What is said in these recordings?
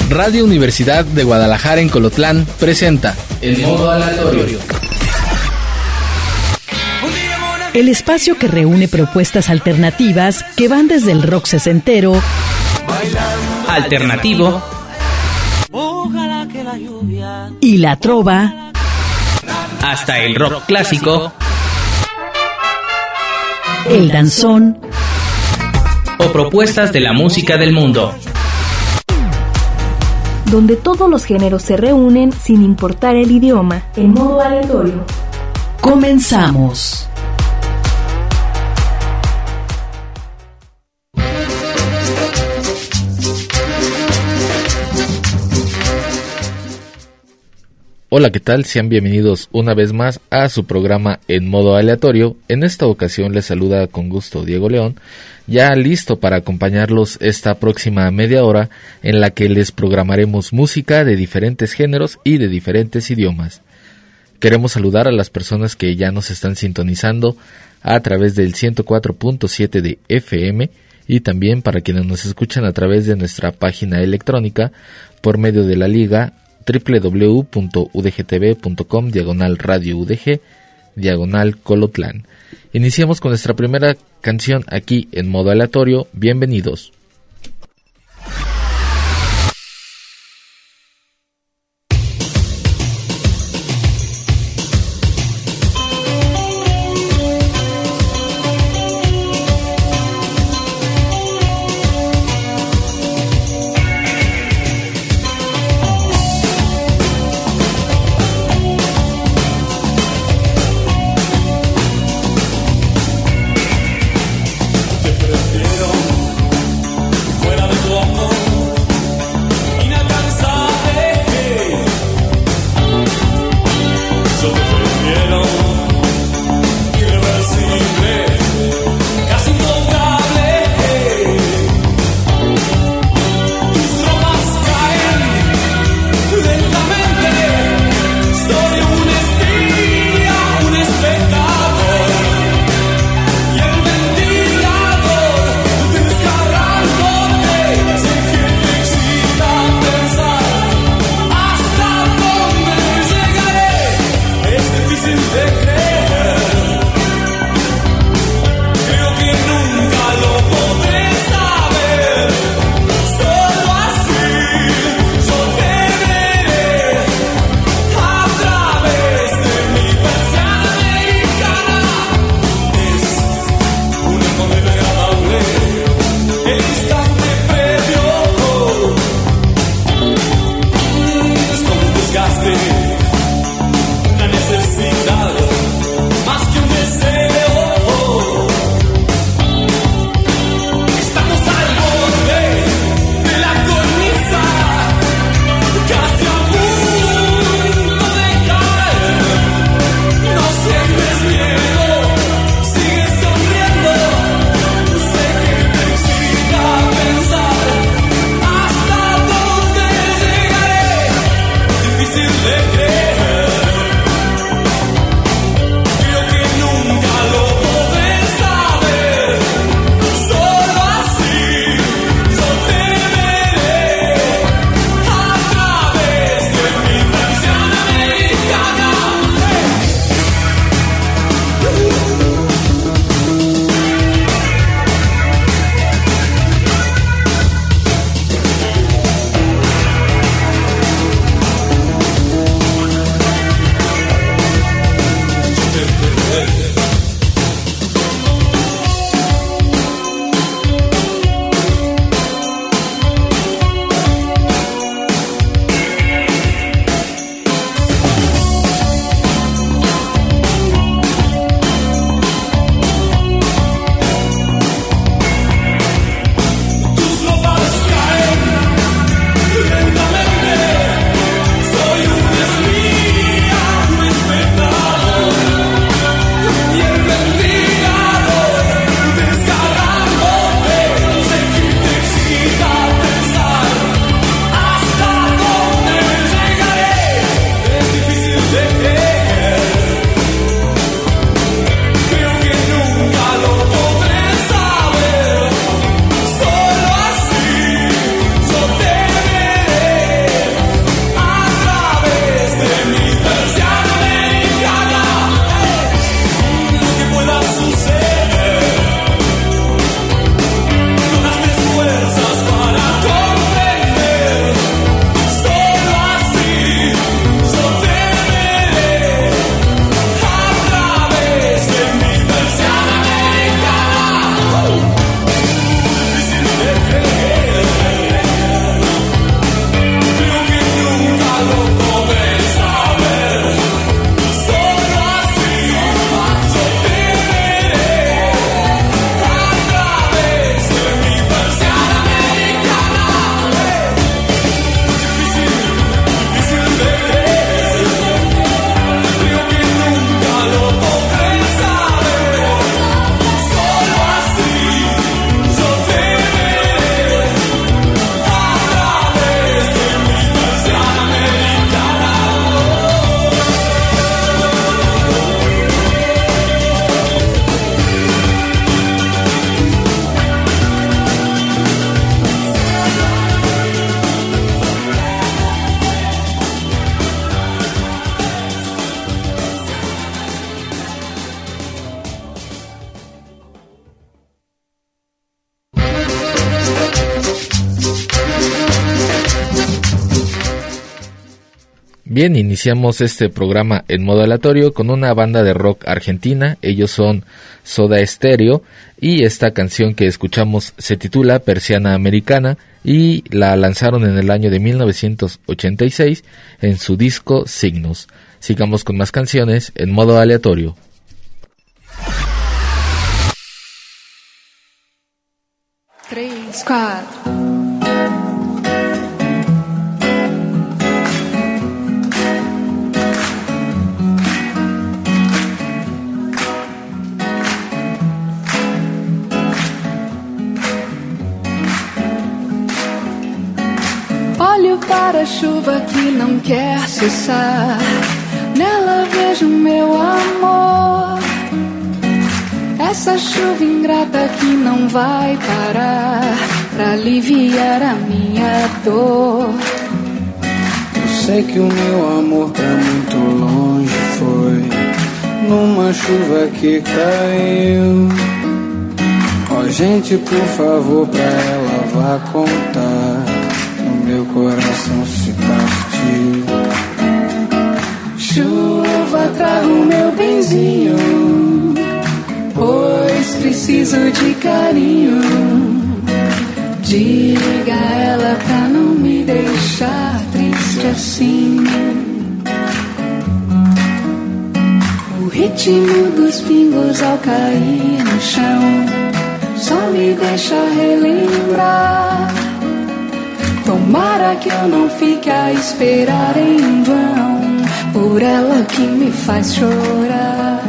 Radio Universidad de Guadalajara en Colotlán presenta El Modo Aleatorio. El espacio que reúne propuestas alternativas que van desde el rock sesentero, alternativo y la trova, hasta el rock clásico, el danzón o propuestas de la música del mundo, donde todos los géneros se reúnen sin importar el idioma, en modo aleatorio. Comenzamos. Hola, ¿qué tal? Sean bienvenidos una vez más a su programa En Modo Aleatorio. En esta ocasión les saluda con gusto Diego León, ya listo para acompañarlos esta próxima media hora en la que les programaremos música de diferentes géneros y de diferentes idiomas. Queremos saludar a las personas que ya nos están sintonizando a través del 104.7 de FM y también para quienes nos escuchan a través de nuestra página electrónica por medio de la liga www.udgtv.com/radio UDG/Colotlán. Iniciamos con nuestra primera canción aquí en Modo Aleatorio. Bienvenidos. Bien, iniciamos este programa en modo aleatorio con una banda de rock argentina. Ellos son Soda Stereo y esta canción que escuchamos se titula Persiana Americana y la lanzaron en el año de 1986 en su disco Signos. Sigamos con más canciones en modo aleatorio. Três, quatro. Olho para a chuva que não quer cessar, nela vejo meu amor. Essa chuva ingrata que não vai parar pra aliviar a minha dor. Eu sei que o meu amor pra muito longe foi numa chuva que caiu. Ó, gente, por favor, pra ela vá contar, meu coração se partiu. Chuva, traga o meu benzinho, pois preciso de carinho. Diga a ela pra não me deixar triste assim. O ritmo dos pingos ao cair no chão só me deixa relembrar. Tomara que eu não fique a esperar em vão por ela que me faz chorar.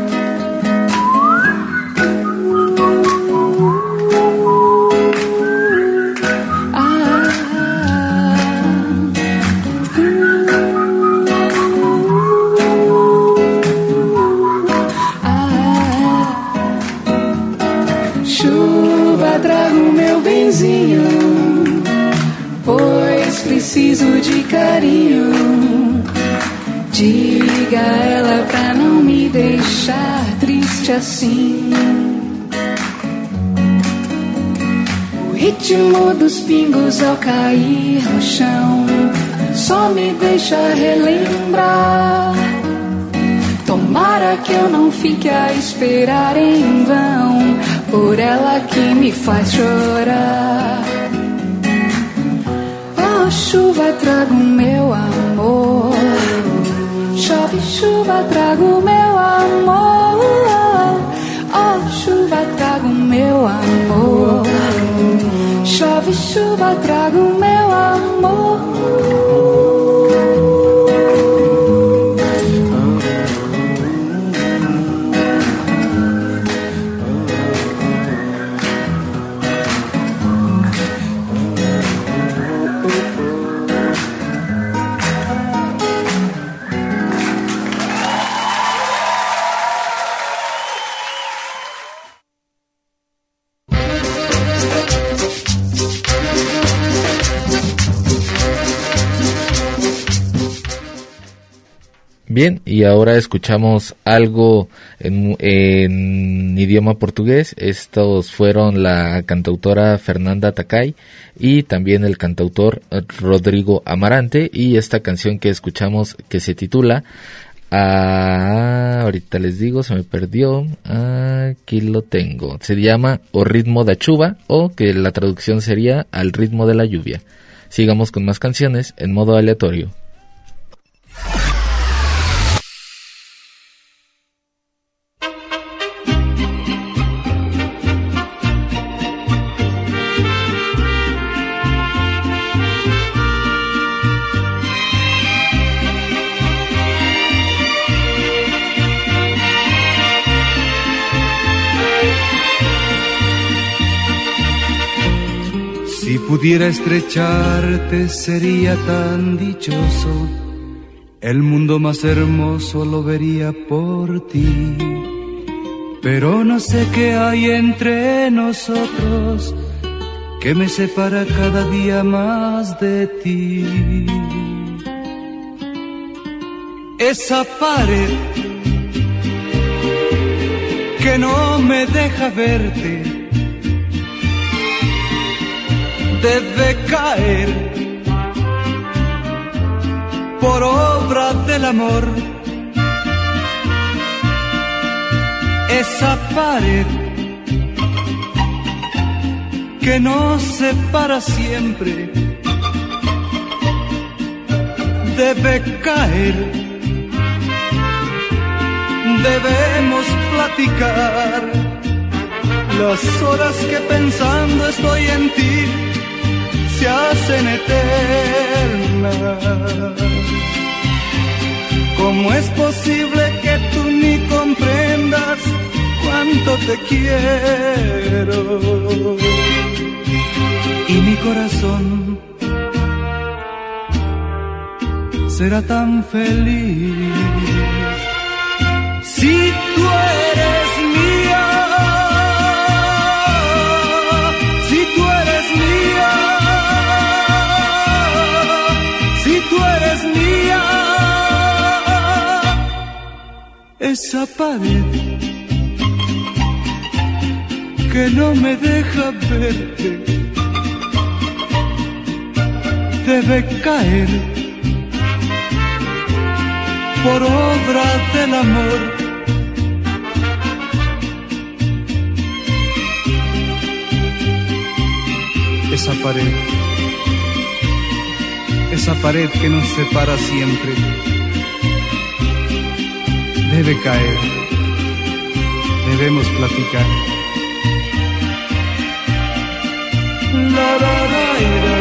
Chuva, traga o meu benzinho, pois preciso de carinho. Diga a ela pra não me deixar triste assim. O ritmo dos pingos ao cair no chão só me deixa relembrar. Tomara que eu não fique a esperar em vão por ela que me faz chorar. Oh, chuva, traga o meu amor. Chove, chuva, traga o meu amor. Oh, chuva, traga o meu amor. Chove, chuva, traga o meu amor. Bien, y ahora escuchamos algo en idioma portugués. Estos fueron la cantautora Fernanda Takai y también el cantautor Rodrigo Amarante, y esta canción que escuchamos que se titula ahorita les digo, se me perdió, aquí lo tengo, se llama O Ritmo da Chuva, o que la traducción sería Al ritmo de la lluvia. Sigamos con más canciones en modo aleatorio. Si pudiera estrecharte sería tan dichoso, el mundo más hermoso lo vería por ti. Pero no sé qué hay entre nosotros que me separa cada día más de ti. Esa pared que no me deja verte debe caer por obra obra del amor. Esa pared que nos separa siempre debe caer. Debemos platicar las horas que pensando estoy en ti se hacen eternas. ¿Cómo es posible que tú ni comprendas cuánto te quiero? Y mi corazón será tan feliz si tú eres mía, si tú eres mía, si tú eres mía. Esa pared que no me deja verte debe caer por obra del amor. Esa pared que nos separa siempre debe caer. Debemos platicar. La la la la.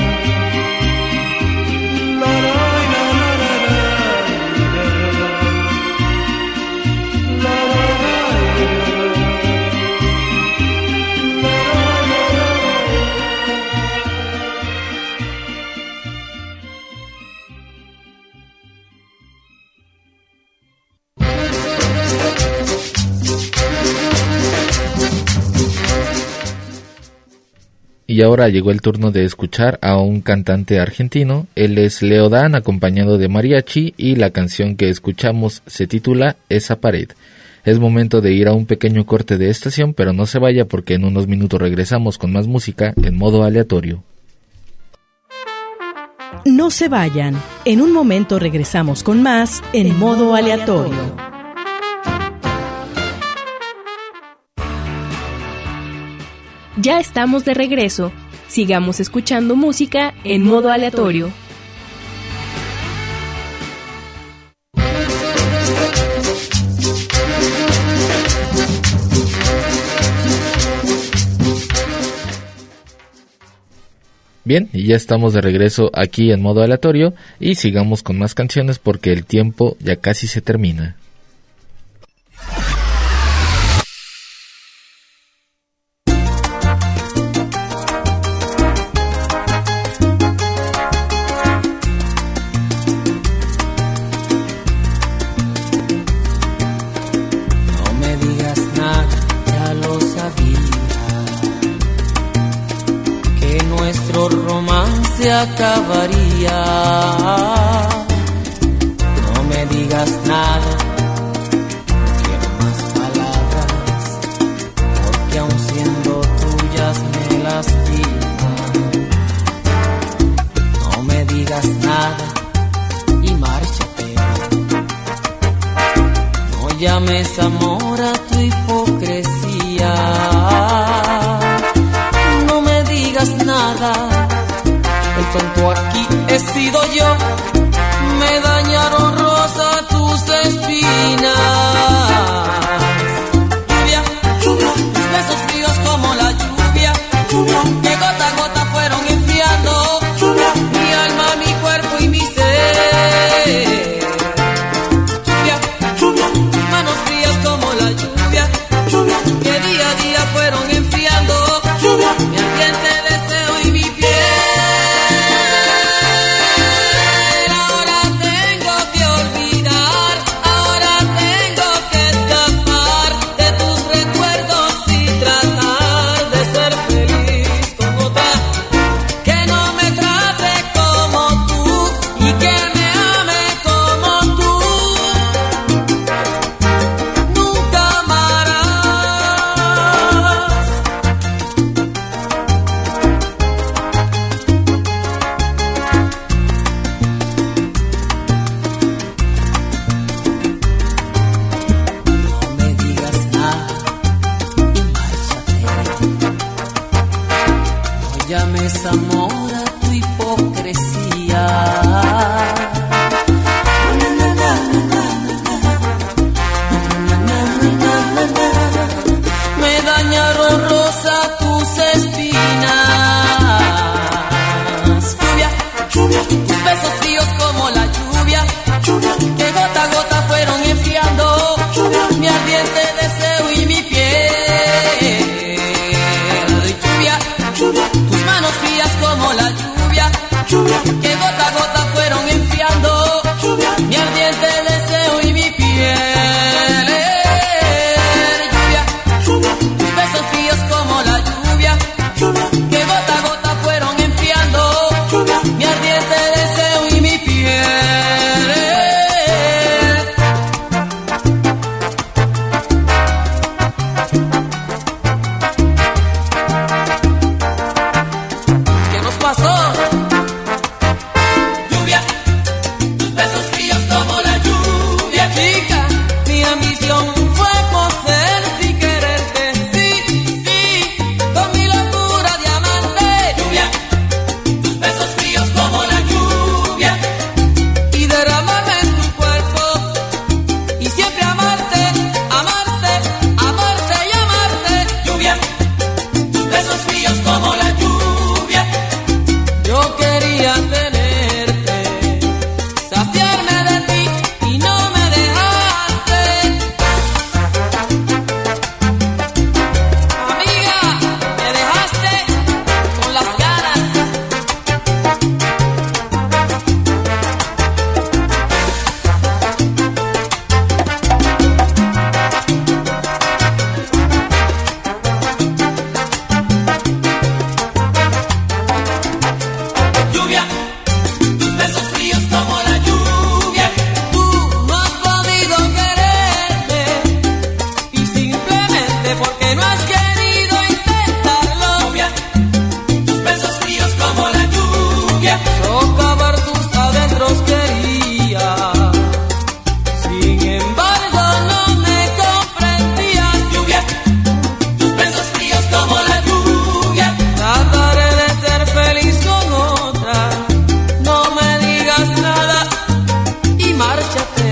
Y ahora llegó el turno de escuchar a un cantante argentino. Él es Leo Dan, acompañado de mariachi, y la canción que escuchamos se titula Esa pared. Es momento de ir a un pequeño corte de estación, pero no se vaya porque en unos minutos regresamos con más música en modo aleatorio. No se vayan, en un momento regresamos con más en modo aleatorio. Ya estamos de regreso. Sigamos escuchando música en modo aleatorio. Bien, y ya estamos de regreso aquí en modo aleatorio y sigamos con más canciones porque el tiempo ya casi se termina. Acabaría. No me digas nada, no quiero más palabras, porque aun siendo tuyas me lastiman. No me digas nada y márchate. No llames amor a tu hipocresía. No me digas nada. El tonto aquí he sido yo, me dañaron rosa tus espinas. Lluvia, lluvia, tus besos fríos como la lluvia, lluvia, que gota a gota fueron enfriando lluvia, mi alma, mi cuerpo y mi ser. Lluvia, lluvia, tus manos frías como la lluvia, lluvia, que día a día fueron enfriando lluvia, mi ardiente deseo y mi piel. Ahora tengo que tus besos fríos como la lluvia, que gota a gota fueron enfriando mi ardiente deseo y mi piel. Lluvia, tus manos frías como la lluvia, que gota a gota fueron enfriando mi ardiente deseo y mi piel. Lluvia, tus besos fríos como la lluvia, que gota a gota fueron enfriando mi ardiente deseo y mi piel. ¿Qué nos pasó? Lluvia, tus besos fríos como la lluvia, chica. Mi ambición fue poseerte y quererte, sí, sí, con mi locura de amante. Lluvia, tus besos fríos como la lluvia, y derramarme en tu cuerpo, y siempre amarte, amarte, amarte y amarte. Lluvia, tus besos fríos como la lluvia, yo quería tenerte, saciarme de ti y no me dejaste. Amiga, me dejaste con las ganas. Lluvia, tus besos fríos como la lluvia, tú no has podido quererme, y simplemente porque no has querido intentarlo. Lluvia, tus besos fríos como la lluvia, socavar tus adentros quería, sin embargo no me comprendías. Lluvia, tus besos fríos como la lluvia, trataré de ser feliz con otra, no me digas nada y márchate.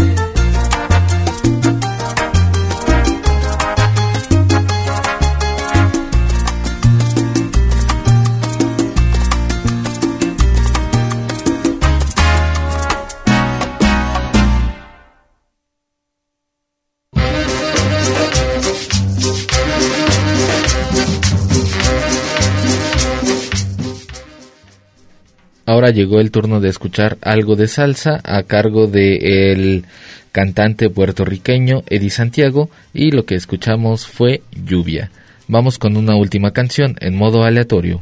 Ahora llegó el turno de escuchar algo de salsa a cargo de el cantante puertorriqueño Eddie Santiago, y lo que escuchamos fue Lluvia. Vamos con una última canción en modo aleatorio.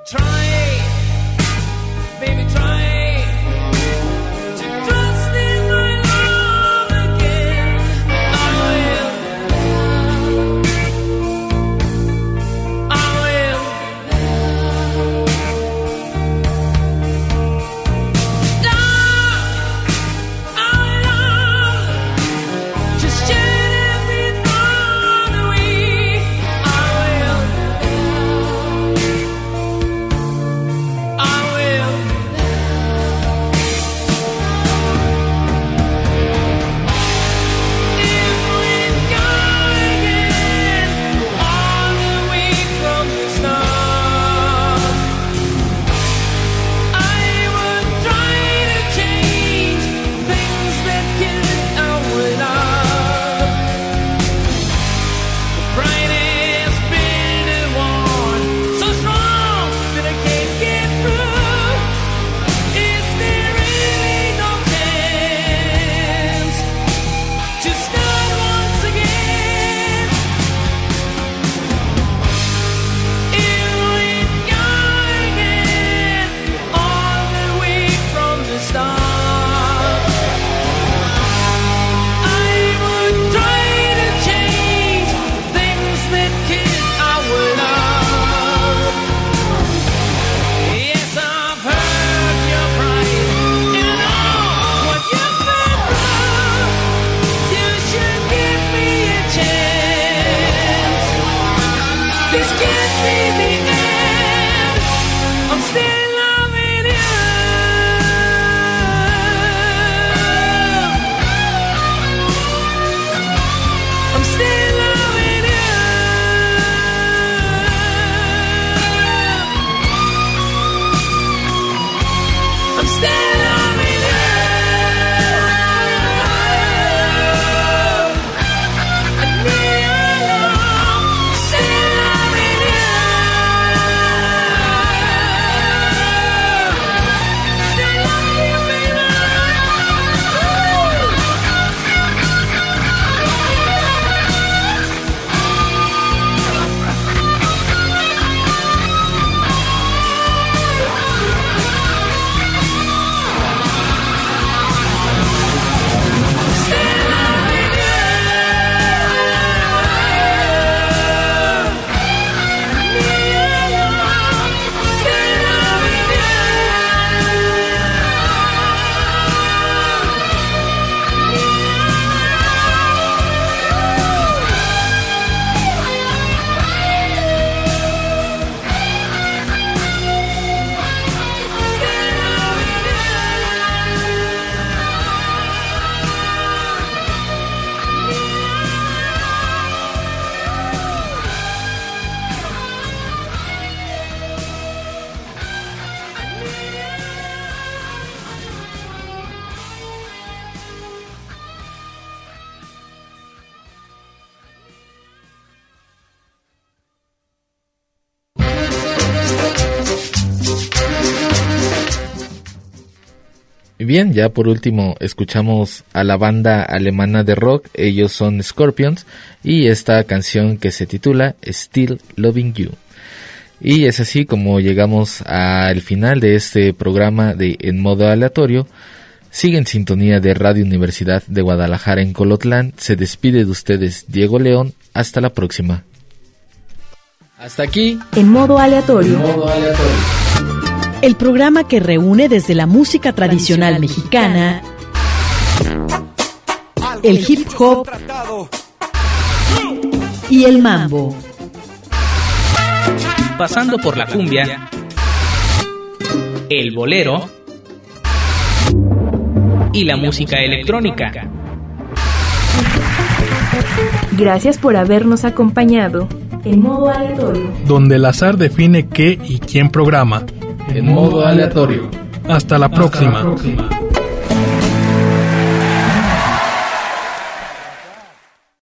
Bien, ya por último escuchamos a la banda alemana de rock, ellos son Scorpions, y esta canción que se titula Still Loving You. Y es así como llegamos al final de este programa de En Modo Aleatorio. Sigue en sintonía de Radio Universidad de Guadalajara en Colotlán. Se despide de ustedes Diego León. Hasta la próxima. Hasta aquí En Modo Aleatorio. El programa que reúne desde la música tradicional mexicana, el hip hop y el mambo, pasando por la cumbia, el bolero y la música electrónica. Gracias por habernos acompañado en Modo Aleatorio, donde el azar define qué y quién programa. En Modo Aleatorio. Hasta la próxima.